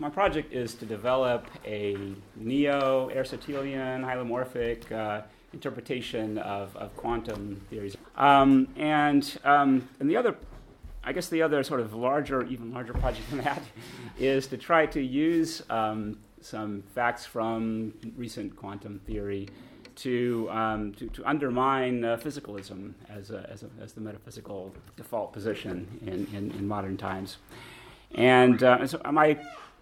my project is to develop a neo-Aristotelian hylomorphic interpretation of quantum theories. And the other, I guess the other sort of even larger project than that is to try to use some facts from recent quantum theory to undermine physicalism as the metaphysical default position in modern times. And so my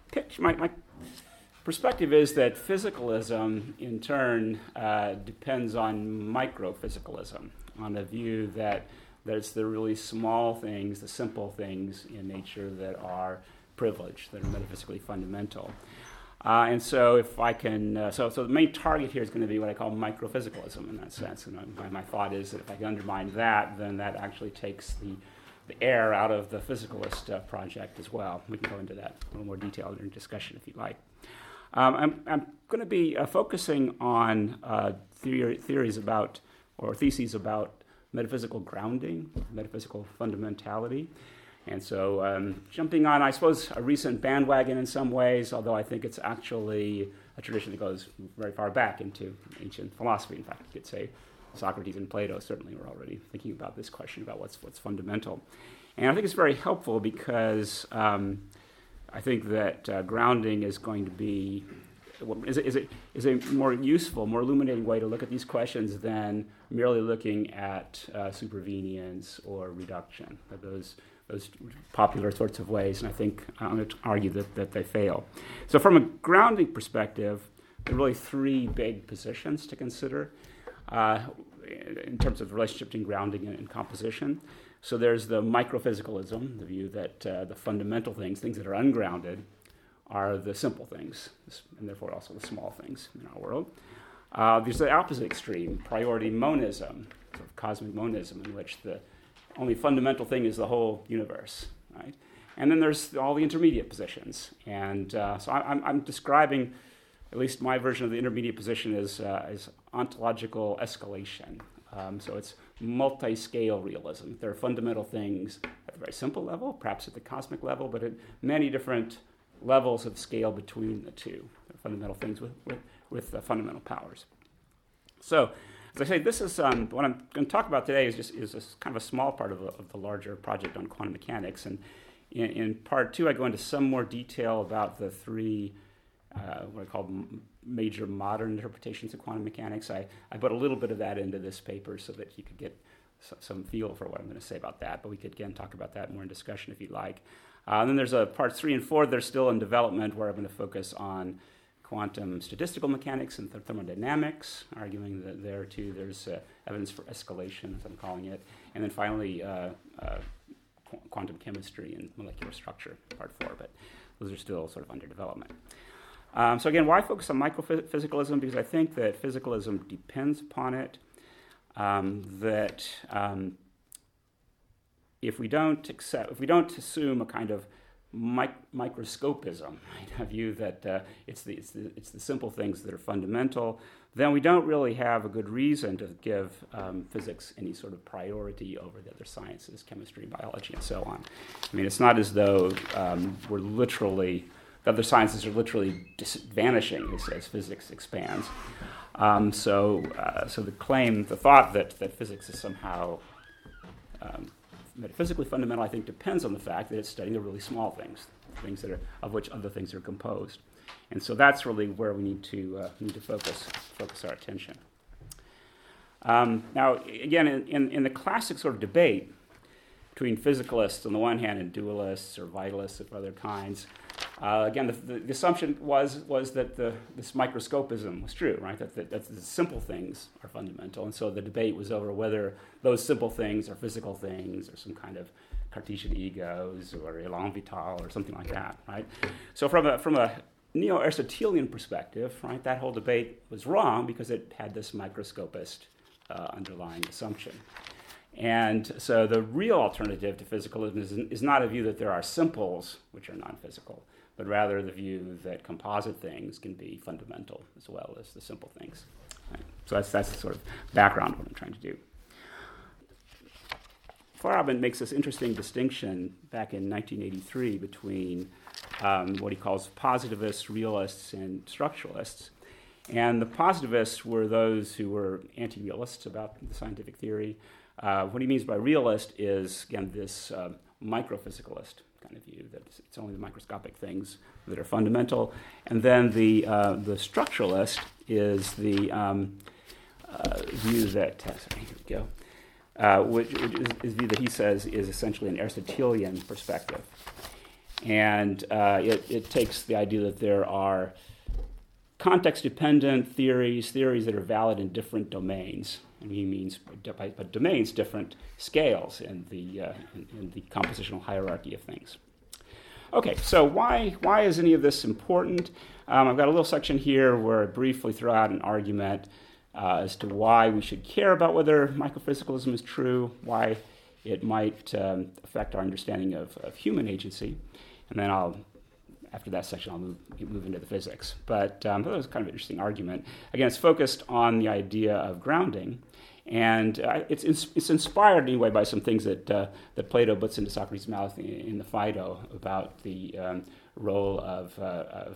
perspective is that physicalism, in turn, depends on microphysicalism, on the view that it's the really small things, the simple things in nature that are privileged, that are metaphysically fundamental. And so if I can, so the main target here is going to be what I call microphysicalism in that sense. And my thought is that if I can undermine that, then that actually takes the air out of the physicalist project as well. We can go into that in a little more detail during discussion if you'd like. I'm going to be focusing on theories about, or theses about metaphysical grounding, metaphysical fundamentality. And so jumping on, I suppose, a recent bandwagon in some ways, although I think it's actually a tradition that goes very far back into ancient philosophy. In fact, you could say Socrates and Plato certainly were already thinking about this question about what's fundamental. And I think it's very helpful because I think that grounding is going to be is a more useful, more illuminating way to look at these questions than merely looking at supervenience or reduction, those popular sorts of ways, and I think I'm going to argue that they fail. So from a grounding perspective, there are really three big positions to consider in terms of the relationship between grounding and composition. So there's the microphysicalism, the view that the fundamental things that are ungrounded, are the simple things, and therefore also the small things in our world. There's the opposite extreme, priority monism, sort of cosmic monism, in which the only fundamental thing is the whole universe, right? And then there's all the intermediate positions. And so I'm describing, at least my version of the intermediate position is ontological escalation. So it's multi-scale realism. There are fundamental things at the very simple level, perhaps at the cosmic level, but at many different levels of scale between the two. There are fundamental things with fundamental powers. So, as I say, this is what I'm going to talk about today is kind of a small part of the larger project on quantum mechanics. And in part two, I go into some more detail about the three what I call major modern interpretations of quantum mechanics. I put a little bit of that into this paper so that you could get some feel for what I'm going to say about that. But we could, again, talk about that more in discussion if you'd like. And then there's parts 3 and 4 that are still in development, where I'm going to focus on quantum statistical mechanics and thermodynamics, arguing that there too there's evidence for escalation, as I'm calling it. And then finally, quantum chemistry and molecular structure, part 4, but those are still sort of under development. So again, why focus on microphysicalism? Because I think that physicalism depends upon it, that if we don't assume a kind of microscopism, right? A view that it's the simple things that are fundamental, then we don't really have a good reason to give physics any sort of priority over the other sciences, chemistry, biology, and so on. I mean, it's not as though the other sciences are literally vanishing as physics expands. So the thought that physics is somehow metaphysically fundamental, I think, depends on the fact that it's studying the really small things that are of which other things are composed, and so that's really where we need to focus our attention. Now, again, in the classic sort of debate between physicalists on the one hand and dualists or vitalists of other kinds, again, the assumption was that this microscopism was true, right? That the simple things are fundamental, and so the debate was over whether those simple things are physical things or some kind of Cartesian egos or élan vital or something like that, right? So from a neo-Aristotelian perspective, right, that whole debate was wrong because it had this microscopist underlying assumption. And so the real alternative to physicalism is not a view that there are simples which are non-physical, but rather the view that composite things can be fundamental as well as the simple things. Right? So that's the sort of background of what I'm trying to do. Feyerabend makes this interesting distinction back in 1983 between what he calls positivists, realists, and structuralists. And the positivists were those who were anti-realists about the scientific theory. What he means by realist is, again, this microphysicalist kind of view, that it's only the microscopic things that are fundamental. And then the structuralist is the view that, here we go, which is view that he says is essentially an Aristotelian perspective. And it takes the idea that there are context-dependent theories that are valid in different domains. And he means by domains different scales in the compositional hierarchy of things. Okay, so why is any of this important? I've got a little section here where I briefly throw out an argument as to why we should care about whether microphysicalism is true, why it might affect our understanding of human agency, and then after that section, I'll move into the physics. But that was kind of an interesting argument. Again, it's focused on the idea of grounding, and it's inspired anyway by some things that Plato puts into Socrates' mouth in the Phaedo about the role of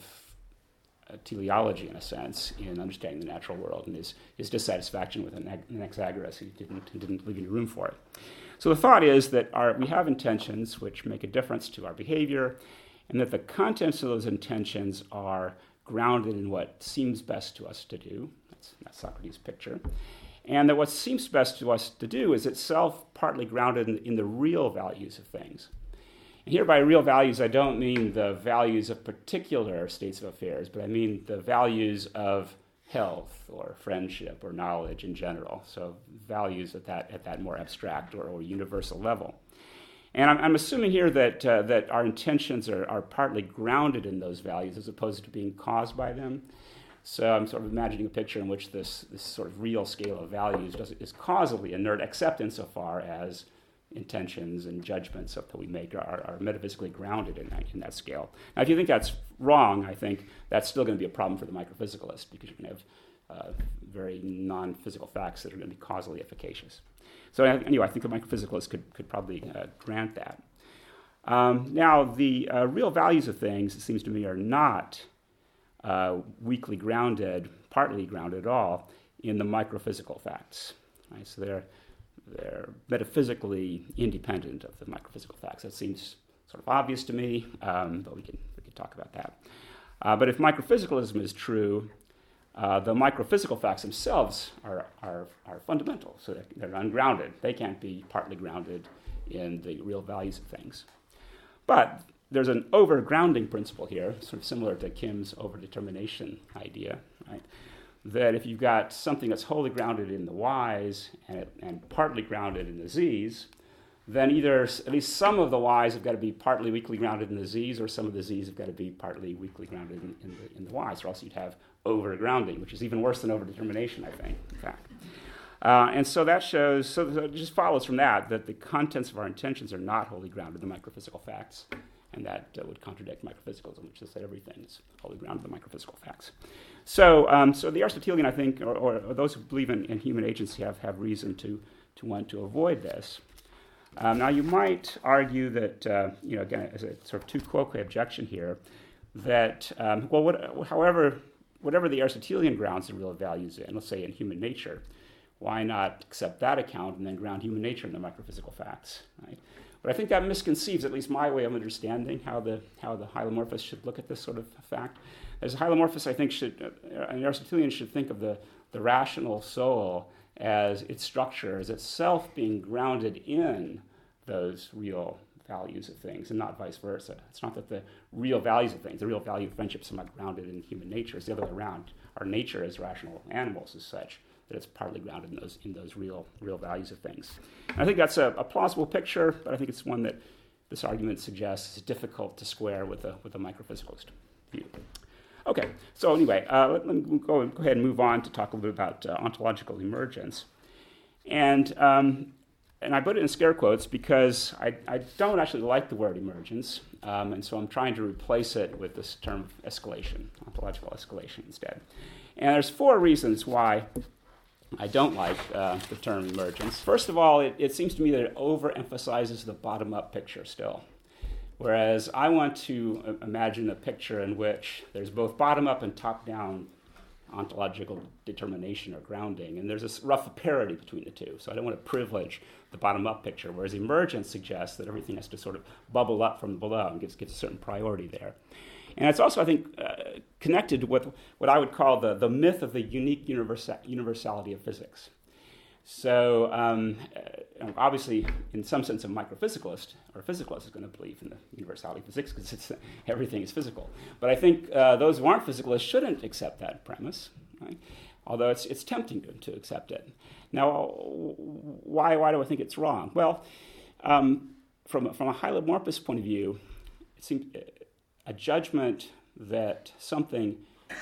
teleology, in a sense, in understanding the natural world, and his dissatisfaction with Anaxagoras. He didn't leave any room for it. So the thought is that we have intentions which make a difference to our behavior, and that the contents of those intentions are grounded in what seems best to us to do. That's Socrates' picture. And that what seems best to us to do is itself partly grounded in the real values of things. And here by real values, I don't mean the values of particular states of affairs, but I mean the values of health or friendship or knowledge in general. So values at that more abstract or universal level. And I'm assuming here that our intentions are partly grounded in those values as opposed to being caused by them. So I'm sort of imagining a picture in which this sort of real scale of values is causally inert, except insofar as intentions and judgments that we make are metaphysically grounded in that scale. Now, if you think that's wrong, I think that's still going to be a problem for the microphysicalist, because you're going to have very non-physical facts that are going to be causally efficacious. So anyway, I think the microphysicalists could probably grant that. Now, the real values of things, it seems to me, are not weakly grounded, partly grounded at all, in the microphysical facts. Right? So they're metaphysically independent of the microphysical facts. That seems sort of obvious to me, but we can talk about that. But if microphysicalism is true, the microphysical facts themselves are fundamental, so they're ungrounded. They can't be partly grounded in the real values of things. But there's an overgrounding principle here, sort of similar to Kim's overdetermination idea, right? That if you've got something that's wholly grounded in the y's and partly grounded in the z's, then either at least some of the y's have got to be partly weakly grounded in the z's, or some of the z's have got to be partly weakly grounded in the y's, or else you'd have overgrounding, which is even worse than overdetermination, I think, in fact. And so that shows, so it just follows from that the contents of our intentions are not wholly grounded in the microphysical facts, and that would contradict microphysicalism, which is that everything is wholly grounded in the microphysical facts. So the Aristotelian, I think, or those who believe in human agency have reason to want to avoid this. Now, you might argue that, again, as a sort of tu quoque objection here, that, whatever the Aristotelian grounds the real values in, let's say in human nature, why not accept that account and then ground human nature in the microphysical facts, right? But I think that misconceives at least my way of understanding how the hylomorphist should look at this sort of fact. As a hylomorphist, I think an Aristotelian should think of the rational soul as its structure, as itself being grounded in those real values of things, and not vice versa. It's not that the real values of things, the real value of friendship, is somehow grounded in human nature. It's the other way around. Our nature as rational animals is such that it's partly grounded in those real values of things. And I think that's a plausible picture, but I think it's one that this argument suggests is difficult to square with a microphysicalist view. Okay, so anyway, let me go ahead and move on to talk a little bit about ontological emergence. And I put it in scare quotes because I don't actually like the word emergence, and so I'm trying to replace it with this term escalation, ontological escalation instead. And there's 4 reasons why I don't like the term emergence. First of all, it seems to me that it overemphasizes the bottom-up picture still. Whereas I want to imagine a picture in which there's both bottom-up and top-down ontological determination or grounding, and there's this rough parity between the two. So I don't want to privilege the bottom-up picture, whereas emergence suggests that everything has to sort of bubble up from below and gives a certain priority there. And it's also, I think, connected with what I would call the myth of the unique universality of physics. So obviously, in some sense, a microphysicalist or a physicalist is going to believe in the universality of physics because everything is physical. But I think those who aren't physicalists shouldn't accept that premise, right? Although it's tempting to accept it. Now, why do I think it's wrong? Well, from a hylomorphous point of view, it seems a judgment that something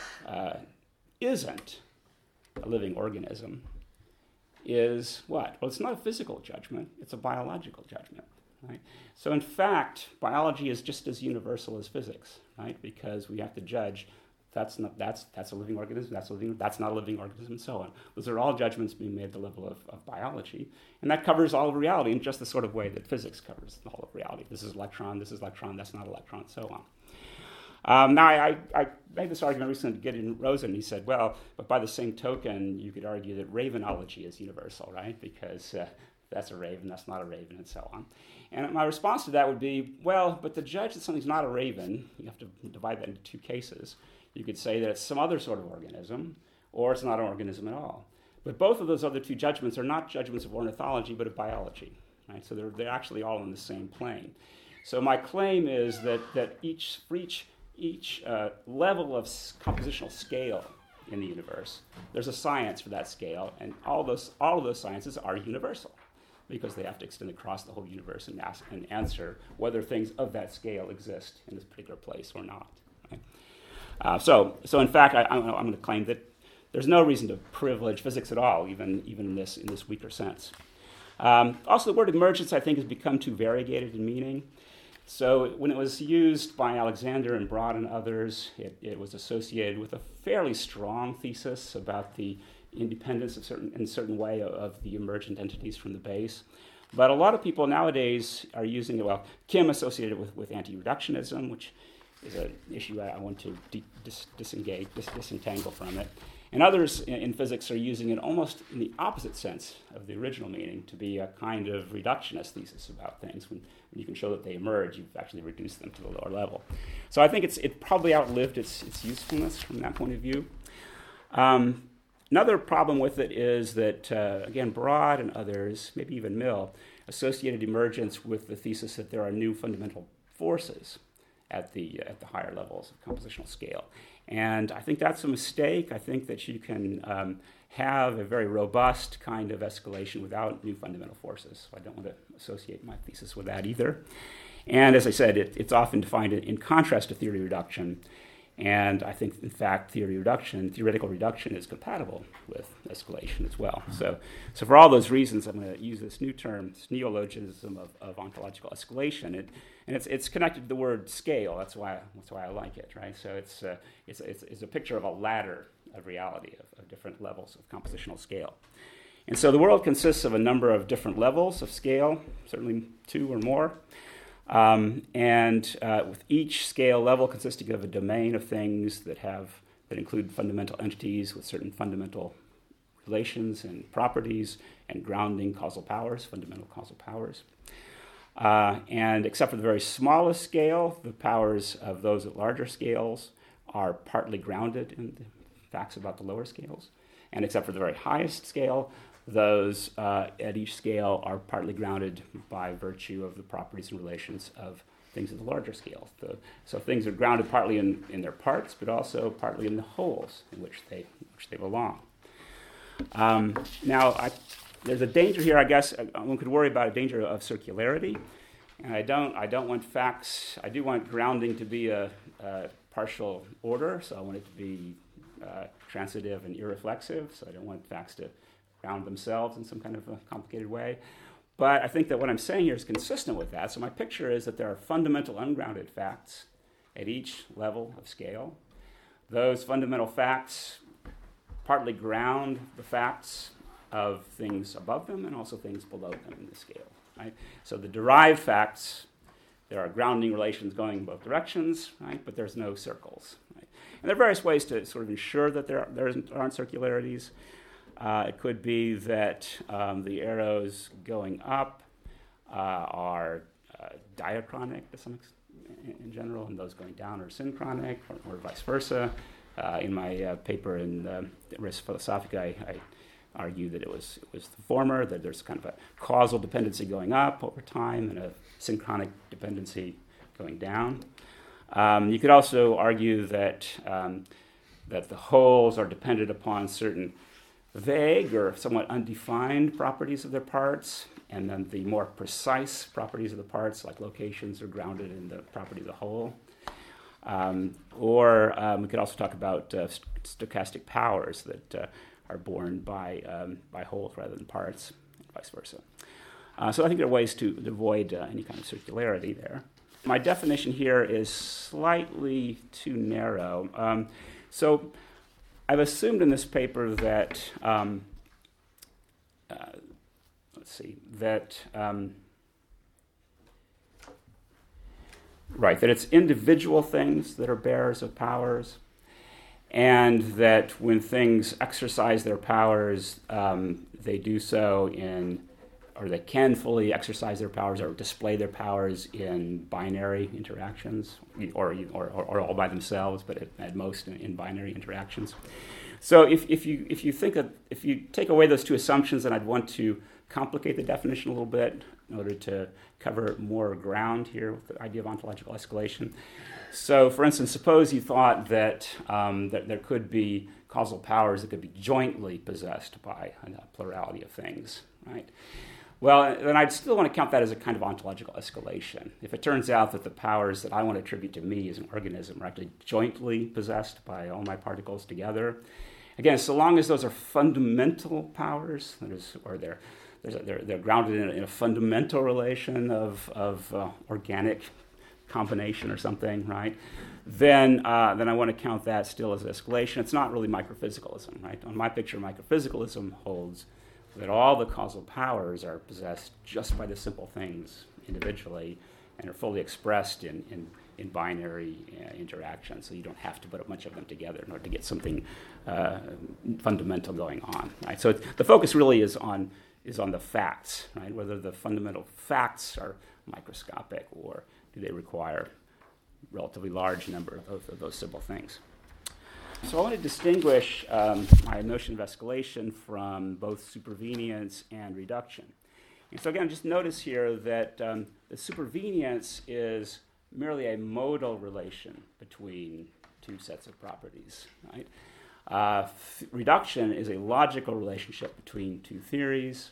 isn't a living organism is what? Well, it's not a physical judgment, it's a biological judgment, right? So in fact, biology is just as universal as physics, right? Because we have to judge that's a living organism, that's not a living organism, and so on. Those are all judgments being made at the level of biology, and that covers all of reality in just the sort of way that physics covers all of reality. This is electron, that's not electron, and so on. Now, I made this argument recently to Gideon Rosen. He said, well, but by the same token, you could argue that ravenology is universal, right? Because that's a raven, that's not a raven, and so on. And my response to that would be, well, but to judge that something's not a raven, you have to divide that into two cases. You could say that it's some other sort of organism, or it's not an organism at all. But both of those other two judgments are not judgments of ornithology, but of biology, right? So they're actually all on the same plane. So my claim is that for each level of compositional scale in the universe, there's a science for that scale, and all of those sciences are universal because they have to extend across the whole universe and answer whether things of that scale exist in this particular place or not. Right? So in fact, I'm going to claim that there's no reason to privilege physics at all, even in this weaker sense. Also, the word emergence, I think, has become too variegated in meaning. So when it was used by Alexander and Broad and others, it was associated with a fairly strong thesis about the independence in a certain way of the emergent entities from the base. But a lot of people nowadays are using it, well, Kim associated with anti-reductionism, which is an issue I want to disentangle from it. And others in physics are using it almost in the opposite sense of the original meaning, to be a kind of reductionist thesis about things. When you can show that they emerge, you've actually reduced them to the lower level. So I think it probably outlived its usefulness from that point of view. Another problem with it is that, again, Broad and others, maybe even Mill, associated emergence with the thesis that there are new fundamental forces at the higher levels of compositional scale. And I think that's a mistake. I think that you can have a very robust kind of escalation without new fundamental forces. So I don't want to associate my thesis with that either. And as I said, it's often defined in contrast to theory reduction. And I think, in fact, theoretical reduction is compatible with escalation as well. So for all those reasons, I'm going to use this new term, this neologism of ontological escalation. And it's connected to the word scale. That's why I like it, right? So it's a picture of a ladder of reality, of different levels of compositional scale. And so the world consists of a number of different levels of scale, certainly two or more. With each scale level consisting of a domain of things that include fundamental entities with certain fundamental relations and properties and grounding causal powers, fundamental causal powers. And except for the very smallest scale, the powers of those at larger scales are partly grounded in the facts about the lower scales. And except for the very highest scale, those at each scale are partly grounded by virtue of the properties and relations of things at the larger scale. So things are grounded partly in their parts, but also partly in the wholes in which they belong. There's a danger here, I guess. One could worry about a danger of circularity, and I don't want facts. I do want grounding to be a partial order, so I want it to be transitive and irreflexive. So I don't want facts to ground themselves in some kind of a complicated way. But I think that what I'm saying here is consistent with that. So my picture is that there are fundamental ungrounded facts at each level of scale. Those fundamental facts partly ground the facts of things above them and also things below them in the scale. Right? So the derived facts there are grounding relations going in both directions, right? But there's no circles. Right? And there are various ways to sort of ensure that there aren't circularities. It could be that the arrows going up are diachronic to some extent in general, and those going down are synchronic, or vice versa. In my paper in Res Philosophica, I argue that it was the former, that there's kind of a causal dependency going up over time and a synchronic dependency going down. You could also argue that the wholes are dependent upon certain vague or somewhat undefined properties of their parts, and then the more precise properties of the parts, like locations, are grounded in the property of the whole. Or we could also talk about stochastic powers that are borne by wholes rather than parts, and vice versa. So I think there are ways to avoid any kind of circularity there. My definition here is slightly too narrow. So I've assumed in this paper that, that it's individual things that are bearers of powers, and that when things exercise their powers, they do so or they can fully exercise their powers or display their powers in binary interactions, or all by themselves, but at most in binary interactions. So if you take away those two assumptions, then I'd want to complicate the definition a little bit in order to cover more ground here with the idea of ontological escalation. So, for instance, suppose you thought that there could be causal powers that could be jointly possessed by a plurality of things, right? Well, then I'd still want to count that as a kind of ontological escalation. If it turns out that the powers that I want to attribute to me as an organism are actually jointly possessed by all my particles together, again, so long as those are fundamental powers, or they're grounded in a fundamental relation of organic combination or something, right? Then I want to count that still as escalation. It's not really microphysicalism, right? On my picture, microphysicalism holds that all the causal powers are possessed just by the simple things individually and are fully expressed in binary interaction. So you don't have to put a bunch of them together in order to get something fundamental going on, right? So the focus really is on the facts, right? Whether the fundamental facts are microscopic or do they require a relatively large number of those simple things. So I want to distinguish my notion of escalation from both supervenience and reduction. And so again, just notice here that the supervenience is merely a modal relation between two sets of properties, right? Reduction is a logical relationship between two theories,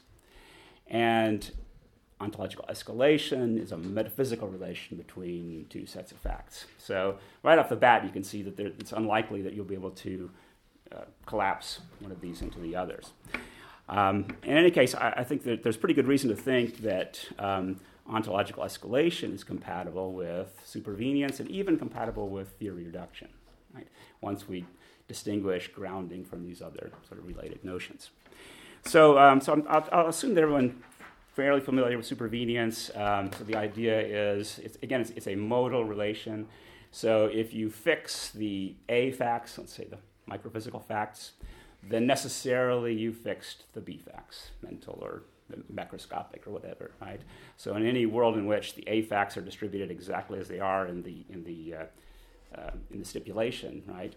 and ontological escalation is a metaphysical relation between two sets of facts. So right off the bat, you can see that it's unlikely that you'll be able to collapse one of these into the others. In any case, I think that there's pretty good reason to think that ontological escalation is compatible with supervenience and even compatible with theory reduction, right? Once we distinguish grounding from these other sort of related notions. So I'll assume that everyone fairly familiar with supervenience. So the idea is, it's a modal relation. So if you fix the A facts, let's say the microphysical facts, then necessarily you fixed the B facts, mental or macroscopic or whatever, right? So in any world in which the A facts are distributed exactly as they are in the stipulation, right?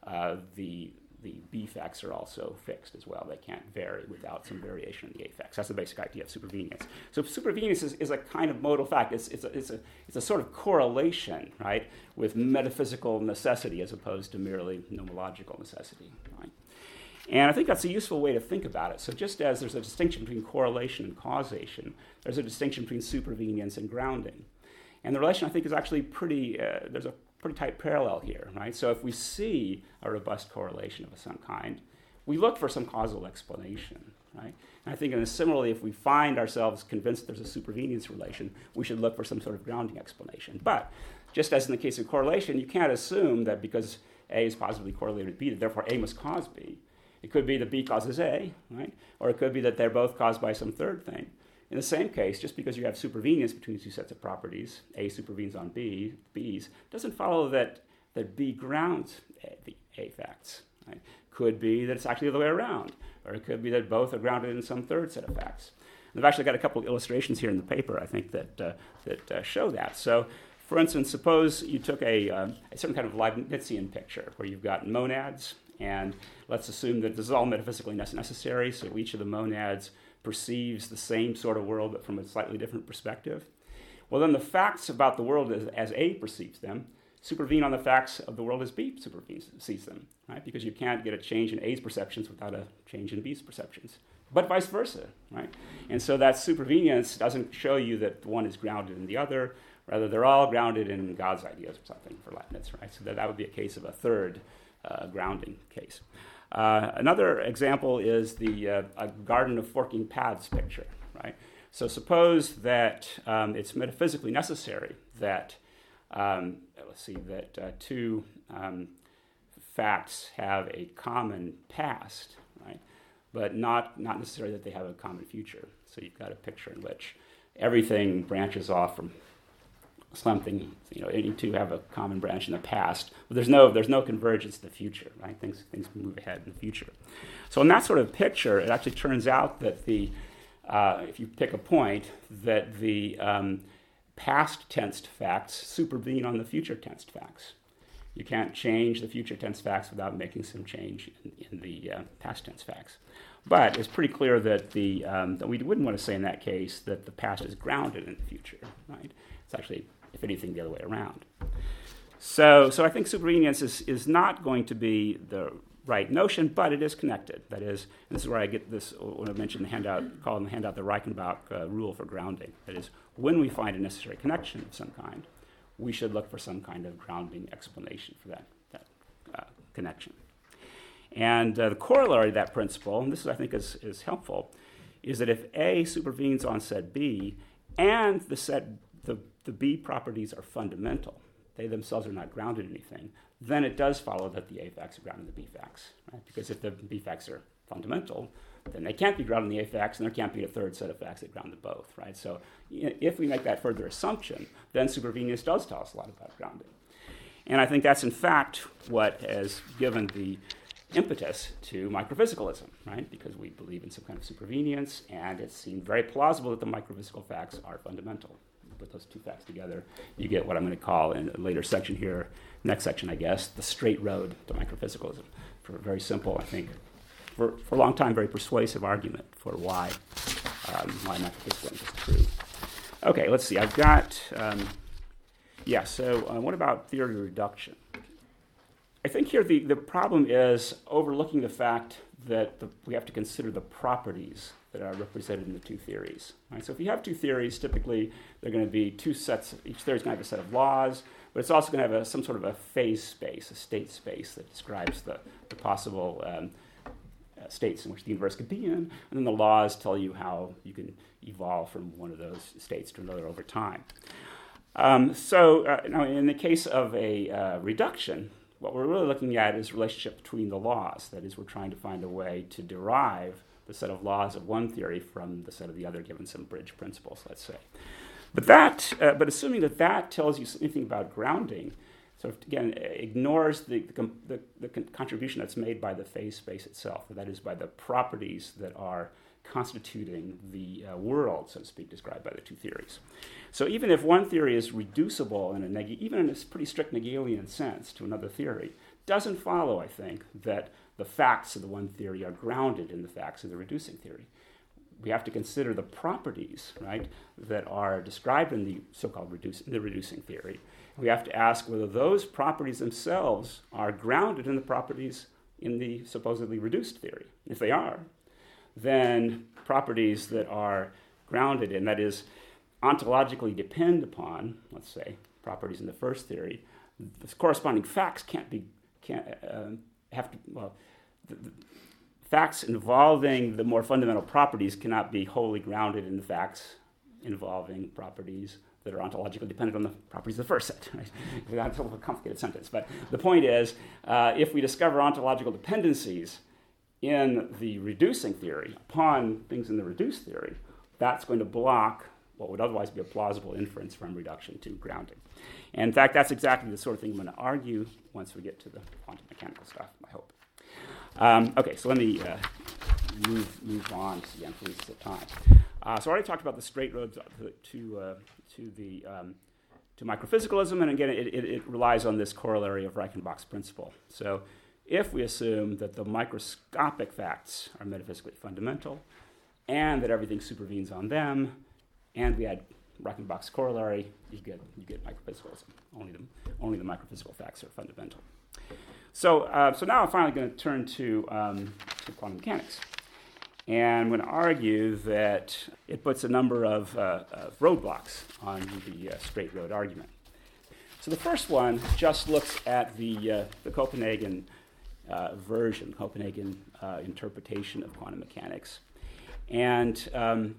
The B facts are also fixed as well. They can't vary without some variation in the A facts. That's the basic idea of supervenience. So supervenience is a kind of modal fact. It's a sort of correlation, right, with metaphysical necessity as opposed to merely nomological necessity, right? And I think that's a useful way to think about it. So just as there's a distinction between correlation and causation, there's a distinction between supervenience and grounding. And the relation, I think, is actually there's a pretty tight parallel here, right? So if we see a robust correlation of some kind, we look for some causal explanation, right? And I think similarly, if we find ourselves convinced there's a supervenience relation, we should look for some sort of grounding explanation. But just as in the case of correlation, you can't assume that because A is positively correlated with B, that therefore A must cause B. It could be that B causes A, right? Or it could be that they're both caused by some third thing. in the same case, just because you have supervenience between two sets of properties, A supervenes on B's, doesn't follow that B grounds the A facts. Right? Could be that it's actually the other way around, or it could be that both are grounded in some third set of facts. And I've actually got a couple of illustrations here in the paper, I think, that show that. So, for instance, suppose you took a certain kind of Leibnizian picture where you've got monads, and let's assume that this is all metaphysically necessary, so each of the monads perceives the same sort of world but from a slightly different perspective. Well, then the facts about the world as A perceives them supervene on the facts of the world as B sees them, right? Because you can't get a change in A's perceptions without a change in B's perceptions, but vice versa, right? And so that supervenience doesn't show you that one is grounded in the other. Rather, they're all grounded in God's ideas or something for Leibniz, right? So that would be a case of a third grounding case. Another example is the a garden of forking paths picture, right? So suppose that it's metaphysically necessary that two facts have a common past, right? But not necessarily that they have a common future. So you've got a picture in which everything branches off from something, any two have a common branch in the past, but there's no convergence in the future, right? Things move ahead in the future. So in that sort of picture, it actually turns out that if you pick a point, that the past tensed facts supervene on the future tensed facts. You can't change the future tense facts without making some change in the past tense facts. But it's pretty clear that that we wouldn't want to say in that case that the past is grounded in the future, right? It's actually, if anything, the other way around. So I think supervenience is not going to be the right notion, but it is connected. That is, and this is where I get this, when I mentioned the handout, call in the handout the Reichenbach rule for grounding. That is, when we find a necessary connection of some kind, we should look for some kind of grounding explanation for that connection. And the corollary of that principle, and this I think is helpful, is that if A supervenes on set B, and the B properties are fundamental, they themselves are not grounded in anything, then it does follow that the A facts are grounded in the B facts, right? Because if the B facts are fundamental, then they can't be grounded in the A facts, and there can't be a third set of facts that ground them both, right? So if we make that further assumption, then supervenience does tell us a lot about grounding. And I think that's, in fact, what has given the impetus to microphysicalism, right? Because we believe in some kind of supervenience, and it seemed very plausible that the microphysical facts are fundamental. Put those two facts together, you get what I'm going to call in a later section here, next section, I guess, the straight road to microphysicalism. For a very simple, I think, for a long time, very persuasive argument for why microphysicalism is true. Okay, let's see. I've got, what about theory of reduction? I think here the problem is overlooking the fact that we have to consider the properties that are represented in the two theories. Right? So if you have two theories, typically they're going to be two sets. Each theory is going to have a set of laws, but it's also going to have some sort of a phase space, a state space that describes the possible states in which the universe could be in, and then the laws tell you how you can evolve from one of those states to another over time. Now in the case of a reduction, what we're really looking at is the relationship between the laws. That is, we're trying to find a way to derive the set of laws of one theory from the set of the other, given some bridge principles, let's say. But assuming that tells you anything about grounding, sort of again ignores the contribution that's made by the phase space itself. That is, by the properties that are constituting the world, so to speak, described by the two theories. So even if one theory is reducible even in a pretty strict Hegelian sense to another theory, doesn't follow, I think, that the facts of the one theory are grounded in the facts of the reducing theory. We have to consider the properties, right, that are described in the so-called reducing theory. We have to ask whether those properties themselves are grounded in the properties in the supposedly reduced theory. If they are, then properties that are grounded in, that is, ontologically depend upon, let's say, properties in the first theory, the corresponding facts the facts involving the more fundamental properties cannot be wholly grounded in the facts involving properties that are ontologically dependent on the properties of the first set. Right? That's a little complicated sentence, but the point is, if we discover ontological dependencies in the reducing theory upon things in the reduced theory, that's going to block what would otherwise be a plausible inference from reduction to grounding. And in fact, that's exactly the sort of thing I'm going to argue once we get to the quantum mechanical stuff, I hope. Okay, so let me move on again for the time. So I already talked about the straight road to microphysicalism, and again, it relies on this corollary of Reichenbach's principle. So if we assume that the microscopic facts are metaphysically fundamental, and that everything supervenes on them, and we add Reichenbach's corollary, you get microphysicalism. Only the microphysical facts are fundamental. So now I'm finally going to turn to quantum mechanics. And I'm going to argue that it puts a number of roadblocks on the straight road argument. So the first one just looks at the Copenhagen version, Copenhagen interpretation of quantum mechanics. And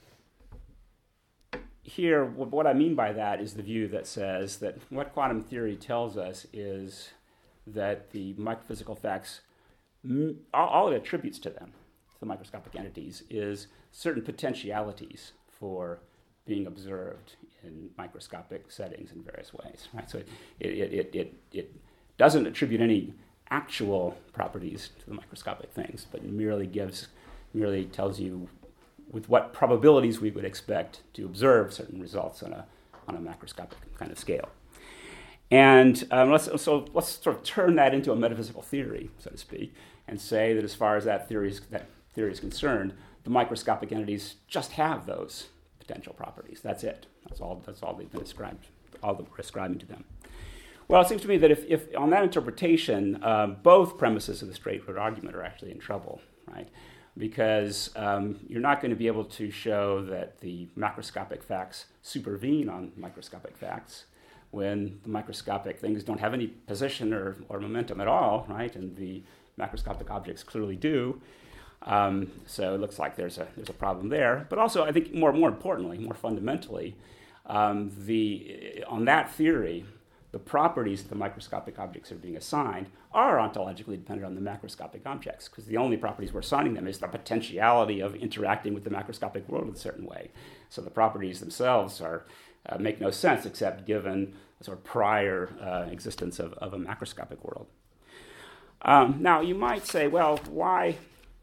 here, what I mean by that is the view that says that what quantum theory tells us is that the microphysical facts, all it attributes to them, the microscopic entities, is certain potentialities for being observed in microscopic settings in various ways. Right? So it doesn't attribute any actual properties to the microscopic things, but merely tells you with what probabilities we would expect to observe certain results on a macroscopic kind of scale. And let's sort of turn that into a metaphysical theory, so to speak, and say that as far as that theory is concerned, the microscopic entities just have those potential properties. That's it. That's all they've been ascribed, all that we're ascribing to them. Well, it seems to me that if on that interpretation, both premises of the straight road argument are actually in trouble, right? Because you're not going to be able to show that the macroscopic facts supervene on microscopic facts when the microscopic things don't have any position or momentum at all, right? And the macroscopic objects clearly do. So it looks like there's a problem there. But also, I think more importantly, more fundamentally, on that theory, the properties that the microscopic objects are being assigned are ontologically dependent on the macroscopic objects, because the only properties we're assigning them is the potentiality of interacting with the macroscopic world in a certain way. So the properties themselves make no sense except given a sort of prior existence of a macroscopic world. Now, you might say, well, why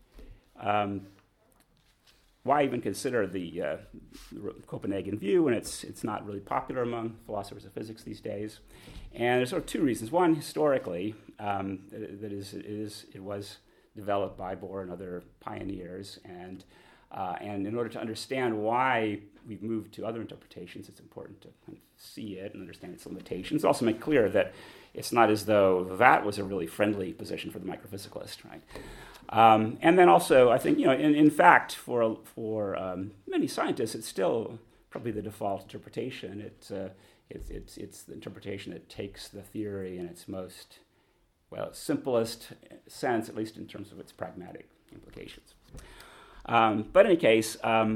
even consider the Copenhagen view when it's not really popular among philosophers of physics these days? And there's sort of two reasons. One, historically, it was developed by Bohr and other pioneers, and in order to understand why we've moved to other interpretations, it's important to kind of see it and understand its limitations. Also make clear that it's not as though that was a really friendly position for the microphysicalist, right? And then also, I think, in fact, for many scientists, it's still probably the default interpretation. It's the interpretation that takes the theory in its most, simplest sense, at least in terms of its pragmatic implications. But in any case,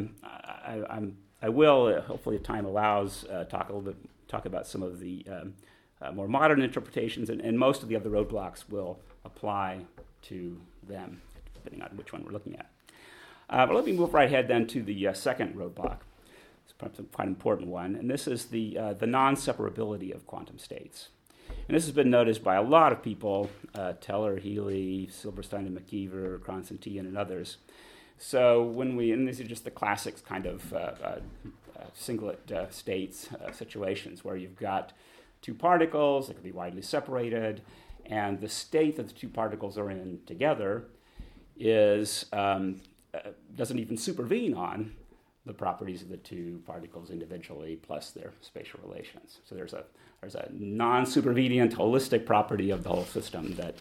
I will, hopefully if time allows, talk about some of the more modern interpretations, and most of the other roadblocks will apply to them, depending on which one we're looking at. But let me move right ahead then to the second roadblock. It's perhaps a quite important one, and this is the non-separability of quantum states. And this has been noticed by a lot of people, Teller, Healy, Silberstein and McKeever, Konstantin, and others. So and these are just the classic kind of singlet states situations where you've got two particles that can be widely separated, and the state that the two particles are in together doesn't even supervene on the properties of the two particles individually plus their spatial relations. So there's a non-supervenient holistic property of the whole system that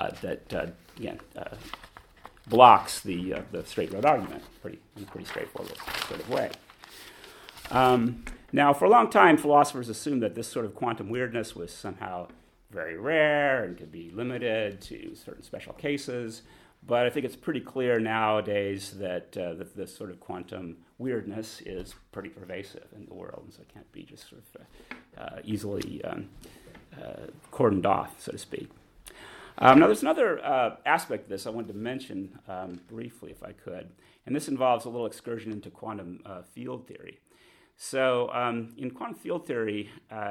blocks the straight road argument in a pretty straightforward sort of way. Now, for a long time, philosophers assumed that this sort of quantum weirdness was somehow very rare and could be limited to certain special cases. But I think it's pretty clear nowadays that this sort of quantum weirdness is pretty pervasive in the world, and so it can't be just sort of easily cordoned off, so to speak. Now, there's another aspect of this I wanted to mention briefly, if I could, and this involves a little excursion into quantum field theory. So, in quantum field theory,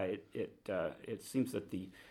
it seems that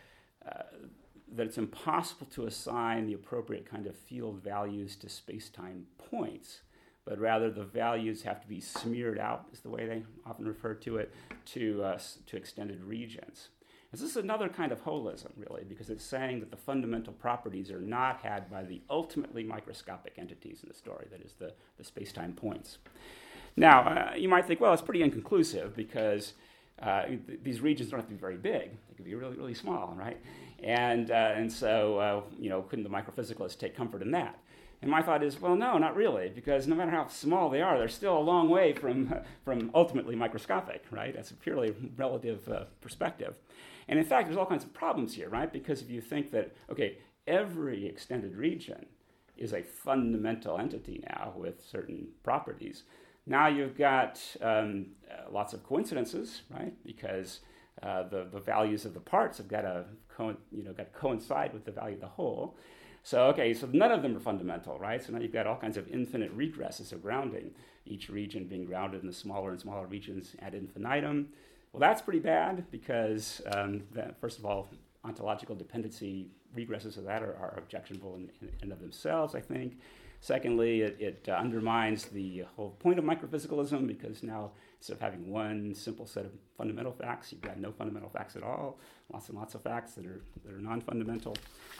that it's impossible to assign the appropriate kind of field values to space-time points, but rather the values have to be smeared out, is the way they often refer to it, to extended regions. This is another kind of holism, really, because it's saying that the fundamental properties are not had by the ultimately microscopic entities in the story, that is, the space-time points. Now, you might think, well, it's pretty inconclusive because these regions don't have to be very big. They could be really, really small, right? And so, couldn't the microphysicalists take comfort in that? And my thought is, well, no, not really, because no matter how small they are, they're still a long way from ultimately microscopic, right? That's a purely relative perspective. And in fact, there's all kinds of problems here, right? Because if you think that, okay, every extended region is a fundamental entity now with certain properties, now you've got lots of coincidences, right? Because the values of the parts have got to coincide with the value of the whole. So none of them are fundamental, right? So now you've got all kinds of infinite regresses of grounding, each region being grounded in the smaller and smaller regions ad infinitum. Well, that's pretty bad because, first of all, ontological dependency regresses of that are objectionable in and of themselves, I think. Secondly, it undermines the whole point of microphysicalism because now instead of having one simple set of fundamental facts, you've got no fundamental facts at all, lots and lots of facts that are non-fundamental.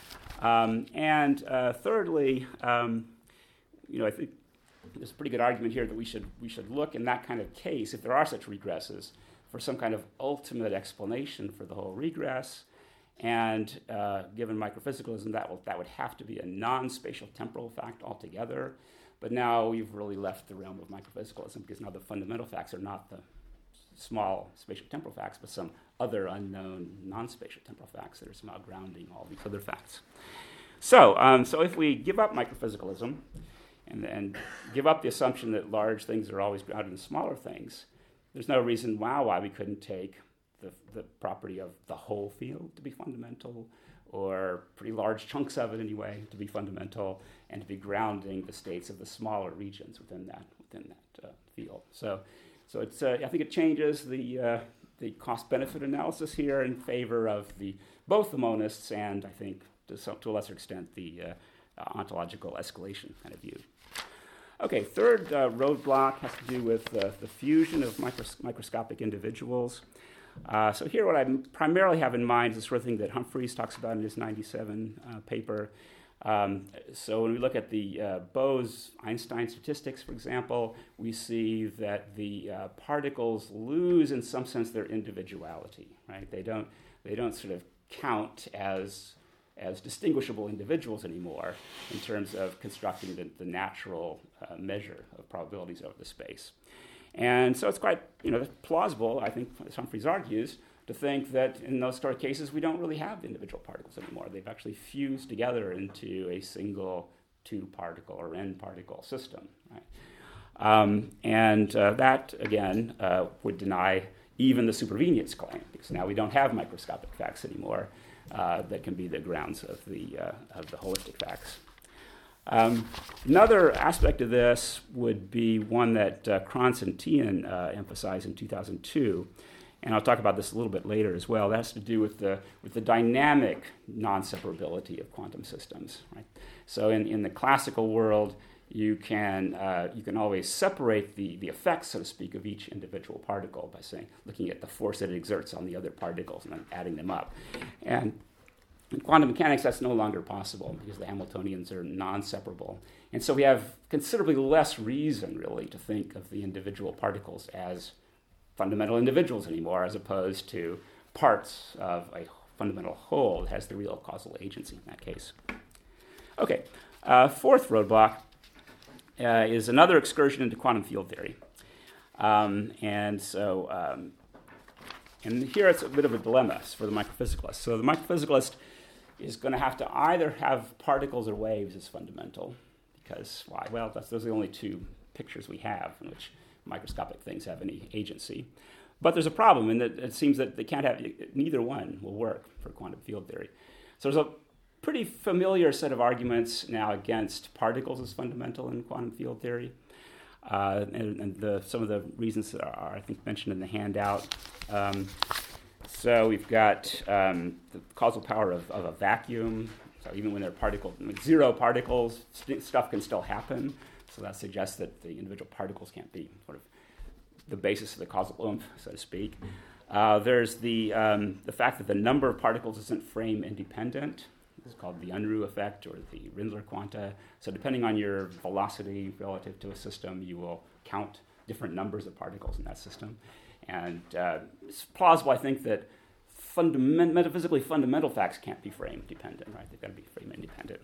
And thirdly, I think there's a pretty good argument here that we should look in that kind of case, if there are such regresses, for some kind of ultimate explanation for the whole regress. And given microphysicalism, that would have to be a non-spatial temporal fact altogether. But now you've really left the realm of microphysicalism because now the fundamental facts are not the small spatial temporal facts, but some other unknown non-spatial temporal facts that are somehow grounding all these other facts. So if we give up microphysicalism and give up the assumption that large things are always grounded in smaller things, there's no reason why we couldn't take the property of the whole field to be fundamental, or pretty large chunks of it anyway to be fundamental, and to be grounding the states of the smaller regions within that field. So it's I think it changes the cost-benefit analysis here in favor of both the monists and I think to a lesser extent the ontological escalation kind of view. Okay, third roadblock has to do with the fusion of microscopic individuals. So here what I primarily have in mind is the sort of thing that Humphreys talks about in his 97 paper. So when we look at the Bose-Einstein statistics, for example, we see that the particles lose in some sense their individuality, right? They don't sort of count as distinguishable individuals anymore in terms of constructing the natural measure of probabilities over the space. And so it's quite plausible, I think, as Humphreys argues, to think that in those sort of cases we don't really have individual particles anymore. They've actually fused together into a single two-particle or n-particle system. Right? That, again, would deny even the supervenience claim, because now we don't have microscopic facts anymore that can be the grounds of the holistic facts. Another aspect of this would be one that Krantz and Tian emphasized in 2002, and I'll talk about this a little bit later as well. That has to do with the dynamic non-separability of quantum systems. Right? So in the classical world, you can always separate the effects, so to speak, of each individual particle by looking at the force that it exerts on the other particles and then adding them up. And in quantum mechanics, that's no longer possible because the Hamiltonians are non-separable. And so we have considerably less reason, really, to think of the individual particles as fundamental individuals anymore, as opposed to parts of a fundamental whole that has the real causal agency in that case. Okay, fourth roadblock is another excursion into quantum field theory. And here it's a bit of a dilemma for the microphysicalist. So the microphysicalist is going to have to either have particles or waves as fundamental, because why? Well, those are the only two pictures we have in which microscopic things have any agency. But there's a problem in that it seems that they can't have, neither one will work for quantum field theory. So there's a pretty familiar set of arguments now against particles as fundamental in quantum field theory. Some of the reasons that are, I think, mentioned in the handout. So we've got the causal power of a vacuum. So even when there are zero particles, stuff can still happen. So that suggests that the individual particles can't be sort of the basis of the causal oomph, so to speak. There's the fact that the number of particles isn't frame independent. This is called the Unruh effect or the Rindler quanta. So depending on your velocity relative to a system, you will count different numbers of particles in that system. And it's plausible, I think, that metaphysically fundamental facts can't be frame dependent, right? They've got to be frame independent.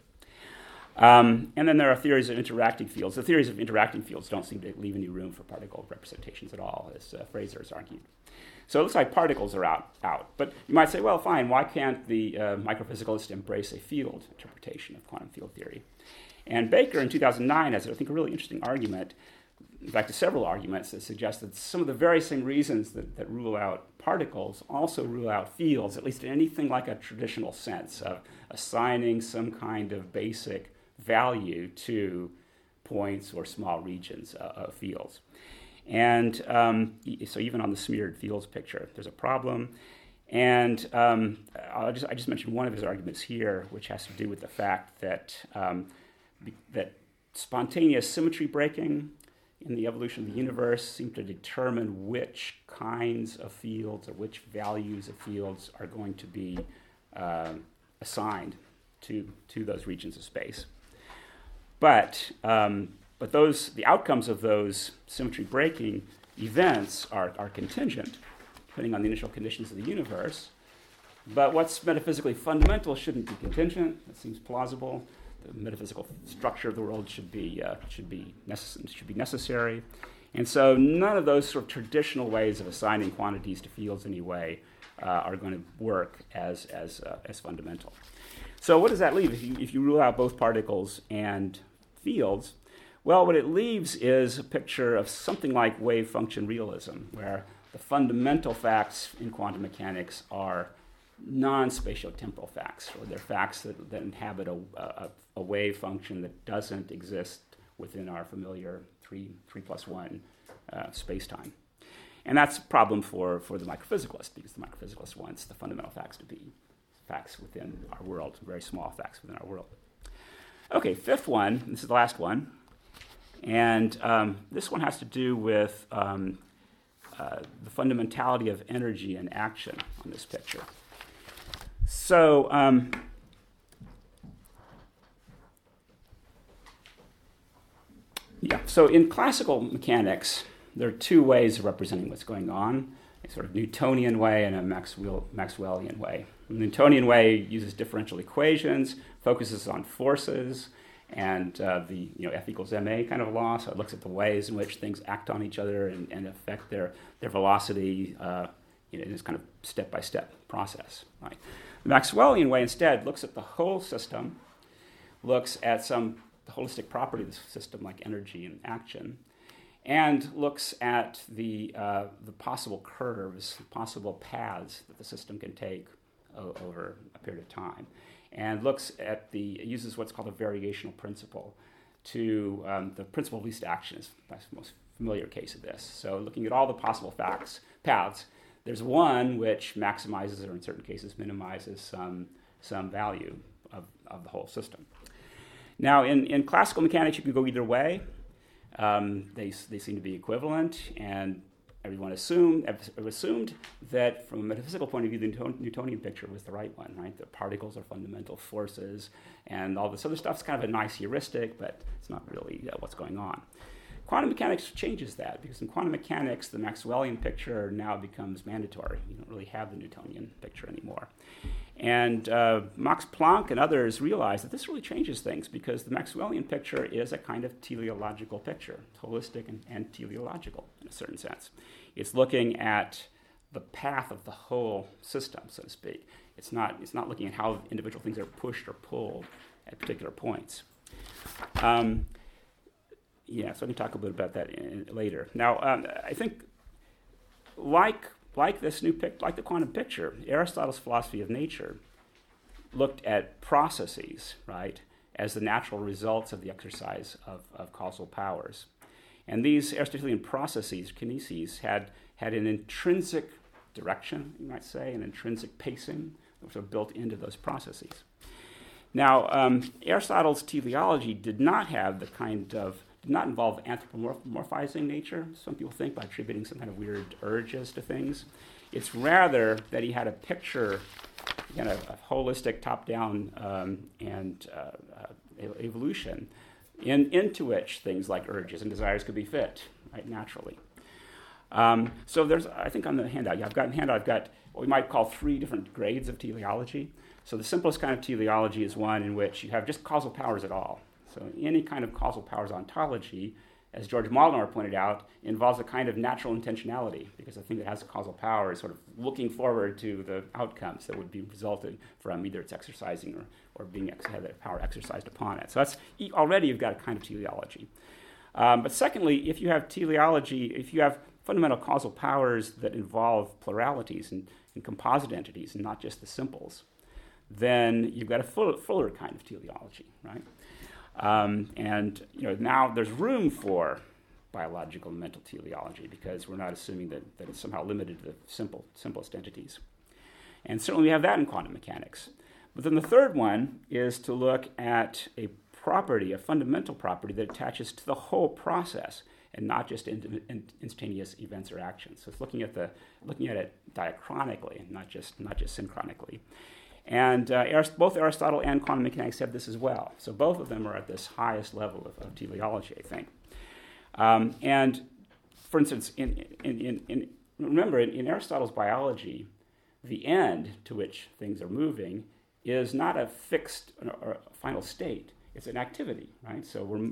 And then there are theories of interacting fields. The theories of interacting fields don't seem to leave any room for particle representations at all, as Fraser has argued. So it looks like particles are out. But you might say, well, fine, why can't the microphysicalist embrace a field interpretation of quantum field theory? And Baker in 2009 has, I think, a really interesting argument, in fact, several arguments that suggest that some of the very same reasons that rule out particles also rule out fields, at least in anything like a traditional sense of assigning some kind of basic value to points or small regions of fields. And so even on the smeared fields picture, there's a problem. And I just mentioned one of his arguments here, which has to do with the fact that that spontaneous symmetry breaking in the evolution of the universe seem to determine which kinds of fields or which values of fields are going to be assigned to those regions of space. But the outcomes of those symmetry breaking events are contingent, depending on the initial conditions of the universe. But what's metaphysically fundamental shouldn't be contingent. That seems plausible. The metaphysical structure of the world should be necessary. And so none of those sort of traditional ways of assigning quantities to fields anyway are going to work as fundamental. So what does that leave if you rule out both particles and fields? Well, what it leaves is a picture of something like wave function realism, where the fundamental facts in quantum mechanics are non-spatiotemporal facts, or they're facts that inhabit a wave function that doesn't exist within our familiar 3+1 space-time. And that's a problem for the microphysicalist, because the microphysicalist wants the fundamental facts to be facts within our world, very small facts within our world. Okay, fifth one, this is the last one, and this one has to do with the fundamentality of energy and action on this picture. So, so in classical mechanics, there are two ways of representing what's going on, a sort of Newtonian way and a Maxwellian way. The Newtonian way uses differential equations, focuses on forces, and the F equals ma kind of law, so it looks at the ways in which things act on each other and affect their velocity in this kind of step-by-step process. Right? The Maxwellian way instead looks at the whole system, looks at some holistic property of the system like energy and action, and looks at the possible curves, possible paths that the system can take over a period of time, and uses what's called a variational principle to the principle of least action is the most familiar case of this. So looking at all the possible paths, there's one which maximizes or in certain cases minimizes some value of the whole system. Now in classical mechanics you can go either way. They seem to be equivalent, and everyone assumed that from a metaphysical point of view, the Newtonian picture was the right one, right? The particles are fundamental forces, and all this other stuff's kind of a nice heuristic, but it's not really what's going on. Quantum mechanics changes that, because in quantum mechanics, the Maxwellian picture now becomes mandatory. You don't really have the Newtonian picture anymore. And Max Planck and others realized that this really changes things, because the Maxwellian picture is a kind of teleological picture, holistic and teleological in a certain sense. It's looking at the path of the whole system, so to speak. It's not looking at how individual things are pushed or pulled at particular points. So I can talk a little bit about that later. Now, I think like the quantum picture, Aristotle's philosophy of nature looked at processes, right, as the natural results of the exercise of causal powers. And these Aristotelian processes, kineses, had an intrinsic direction, you might say, an intrinsic pacing, which are built into those processes. Now, Aristotle's teleology did not involve anthropomorphizing nature, some people think, by attributing some kind of weird urges to things. It's rather that he had a picture, again, a holistic top-down evolution into which things like urges and desires could be fit, right, naturally. So there's, I think on the handout, I've got what we might call 3 different grades of teleology. So the simplest kind of teleology is one in which you have just causal powers at all. So any kind of causal powers ontology, as George Molnar pointed out, involves a kind of natural intentionality, because the thing that has a causal power is sort of looking forward to the outcomes that would be resulted from either its exercising or being have that power exercised upon it. So that's already you've got a kind of teleology. But secondly, if you have teleology, if you have fundamental causal powers that involve pluralities and composite entities and not just the simples, then you've got a fuller kind of teleology, right? And now there's room for biological and mental teleology because we're not assuming that it's somehow limited to the simplest entities. And certainly we have that in quantum mechanics. But then the third one is to look at a property, a fundamental property that attaches to the whole process and not just instantaneous events or actions. So it's looking at it diachronically, not just synchronically. And both Aristotle and quantum mechanics have this as well. So both of them are at this highest level of teleology, I think. And for instance, remember, in Aristotle's biology, the end to which things are moving is not a fixed or a final state. It's an activity, right? So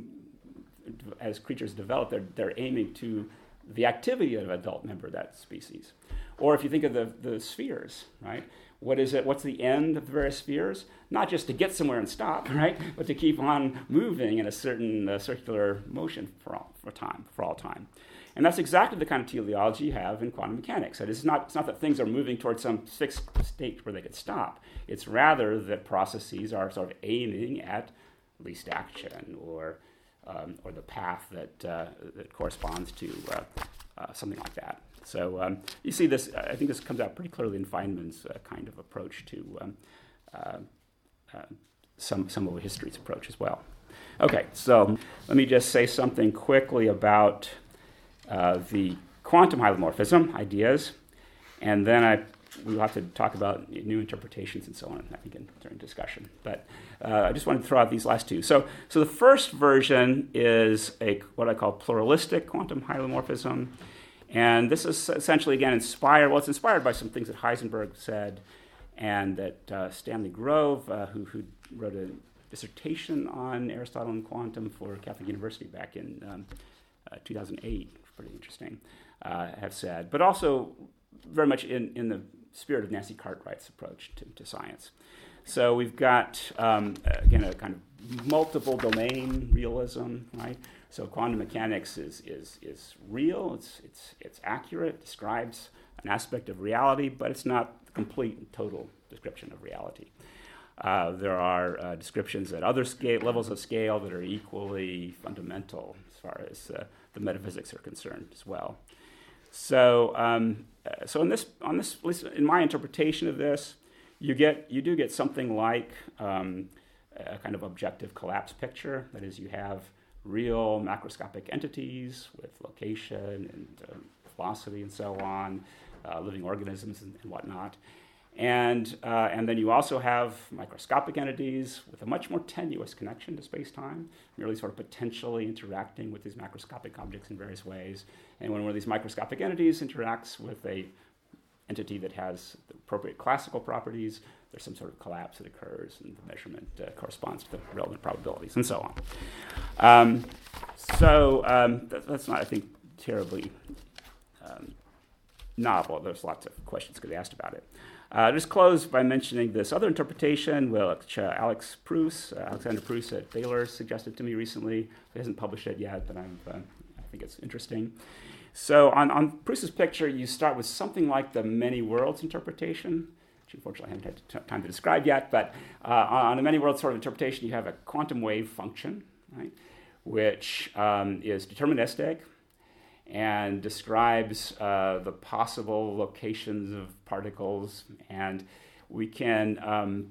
as creatures develop, they're aiming to the activity of an adult member of that species. Or if you think of the spheres, right? What is it? What's the end of the various spheres? Not just to get somewhere and stop, right? But to keep on moving in a certain circular motion for all time. And that's exactly the kind of teleology you have in quantum mechanics. It's not that things are moving towards some fixed state where they could stop. It's rather that processes are sort of aiming at least action or the path that corresponds to something like that. So you see this, I think this comes out pretty clearly in Feynman's kind of approach to some of history's approach as well. Okay, so let me just say something quickly about the quantum hylomorphism ideas, and then we'll have to talk about new interpretations and so on, I think, during discussion. But I just wanted to throw out these last two. So the first version is what I call pluralistic quantum hylomorphism. And this is essentially, again, it's inspired by some things that Heisenberg said and that Stanley Grove, who wrote a dissertation on Aristotle and quantum for Catholic University back in 2008, pretty interesting, have said, but also very much in the spirit of Nancy Cartwright's approach to science. So we've got, again, a kind of multiple domain realism, right? So quantum mechanics is real, it's accurate, describes an aspect of reality, but it's not the complete and total description of reality. There are descriptions at other levels of scale that are equally fundamental as far as the metaphysics are concerned as well. So, at least in my interpretation of this, you do get something like a kind of objective collapse picture. That is, you have real macroscopic entities with location and velocity and so on, living organisms and whatnot. And then you also have microscopic entities with a much more tenuous connection to space-time, merely sort of potentially interacting with these macroscopic objects in various ways. And when one of these microscopic entities interacts with a entity that has the appropriate classical properties, there's some sort of collapse that occurs, and the measurement corresponds to the relevant probabilities, and so on. That's not, I think, terribly novel. There's lots of questions could be asked about it. I'll just close by mentioning this other interpretation, which Alexander Pruss at Baylor suggested to me recently. He hasn't published it yet, but I think it's interesting. So on Pruss's picture, you start with something like the many worlds interpretation, which unfortunately I haven't had time to describe yet. But on a many-world sort of interpretation, you have a quantum wave function, right, which is deterministic and describes the possible locations of particles. And we can,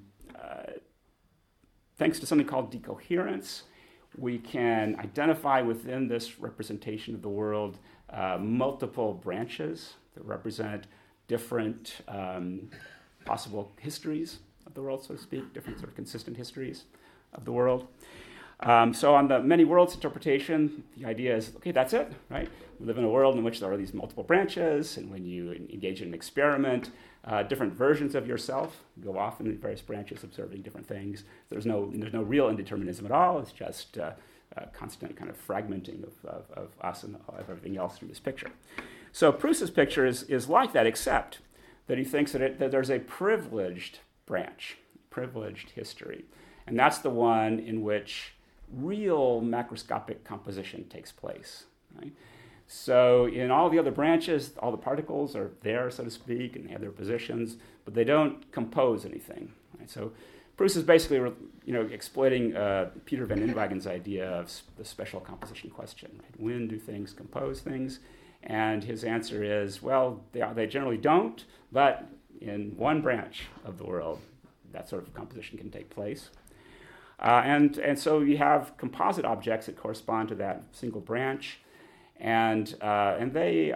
thanks to something called decoherence, we can identify within this representation of the world multiple branches that represent different possible histories of the world, so to speak, different sort of consistent histories of the world. So on the many worlds interpretation, the idea is, okay, that's it, right? We live in a world in which there are these multiple branches, and when you engage in an experiment, different versions of yourself go off in the various branches observing different things. There's no real indeterminism at all. It's just a constant kind of fragmenting of us and of everything else through this picture. So Proust's picture is like that, except that he thinks that there's a privileged branch, privileged history. And that's the one in which real macroscopic composition takes place, right? So in all the other branches, all the particles are there, so to speak, and they have their positions, but they don't compose anything, right? So Proust is basically, exploiting Peter van Inwagen's idea of the special composition question, right? When do things compose things? And his answer is, well, they generally don't, but in one branch of the world, that sort of composition can take place. And so you have composite objects that correspond to that single branch, and they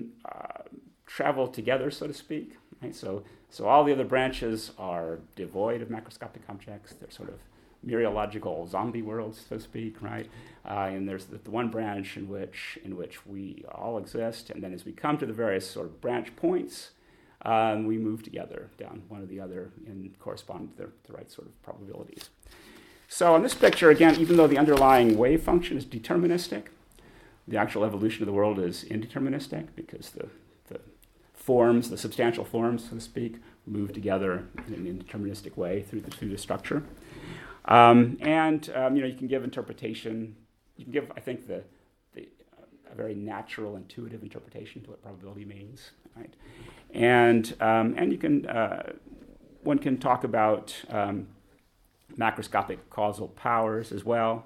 travel together, so to speak. Right? So all the other branches are devoid of macroscopic objects. They're sort of mereological zombie worlds, so to speak, right? And there's the one branch in which we all exist, and then as we come to the various sort of branch points, we move together down one or the other and correspond to the right sort of probabilities. So in this picture, again, even though the underlying wave function is deterministic, the actual evolution of the world is indeterministic because the forms, the substantial forms, so to speak, move together in an indeterministic way through the structure. You can give interpretation. You can give, I think, a very natural, intuitive interpretation to what probability means, right? And you can one can talk about macroscopic causal powers as well.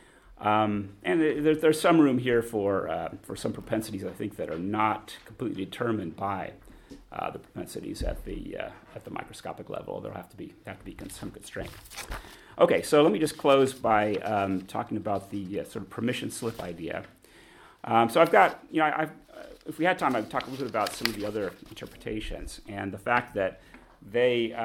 And there's some room here for some propensities, I think, that are not completely determined by the propensities at the microscopic level. There'll have to be some constraint. Okay, so let me just close by talking about the sort of permission slip idea. So I've got, if we had time, I'd talk a little bit about some of the other interpretations and the fact that they,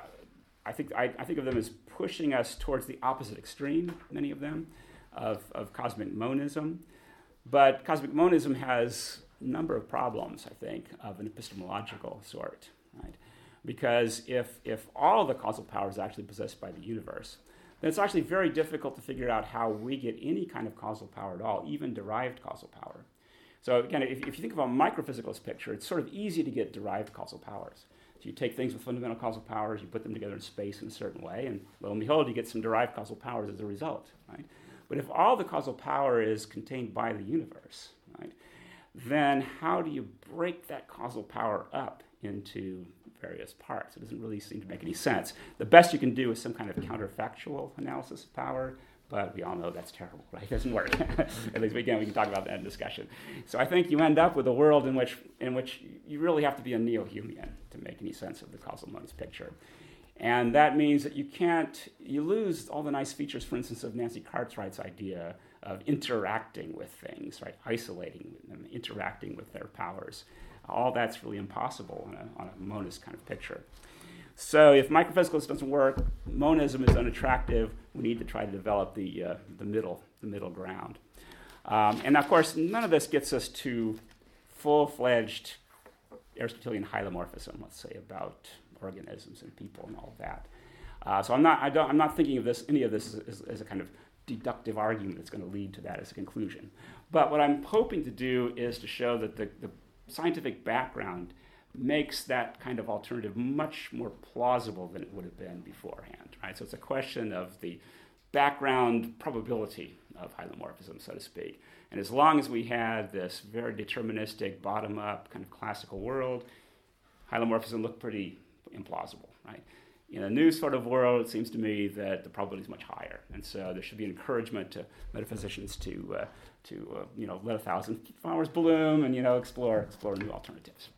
I think of them as pushing us towards the opposite extreme, many of them, of cosmic monism. But cosmic monism has a number of problems, I think, of an epistemological sort, right? Because if all the causal power is actually possessed by the universe, then it's actually very difficult to figure out how we get any kind of causal power at all, even derived causal power. So again, if you think of a microphysicalist picture, it's sort of easy to get derived causal powers. So you take things with fundamental causal powers, you put them together in space in a certain way, and lo and behold, you get some derived causal powers as a result, right? But if all the causal power is contained by the universe, right, then how do you break that causal power up into various parts? It doesn't really seem to make any sense. The best you can do is some kind of counterfactual analysis of power, but we all know that's terrible, right? It doesn't work. At least we can talk about that in discussion. So I think you end up with a world in which you really have to be a neo-Humean to make any sense of the causal monist picture. And that means that you lose all the nice features, for instance, of Nancy Cartwright's idea of interacting with things, right? Isolating them, interacting with their powers. All that's really impossible on a monist kind of picture. So if microphysicalism doesn't work, monism is unattractive. We need to try to develop the middle ground. And of course, none of this gets us to full-fledged Aristotelian hylomorphism, let's say, about organisms and people and all of that. So I'm not thinking of any of this as a kind of deductive argument that's going to lead to that as a conclusion. But what I'm hoping to do is to show that the scientific background makes that kind of alternative much more plausible than it would have been beforehand, right? So it's a question of the background probability of hylomorphism, so to speak. And as long as we had this very deterministic, bottom-up kind of classical world, hylomorphism looked pretty implausible, right? In a new sort of world, it seems to me that the probability is much higher, and so there should be an encouragement to metaphysicians to let 1,000 flowers bloom and explore new alternatives.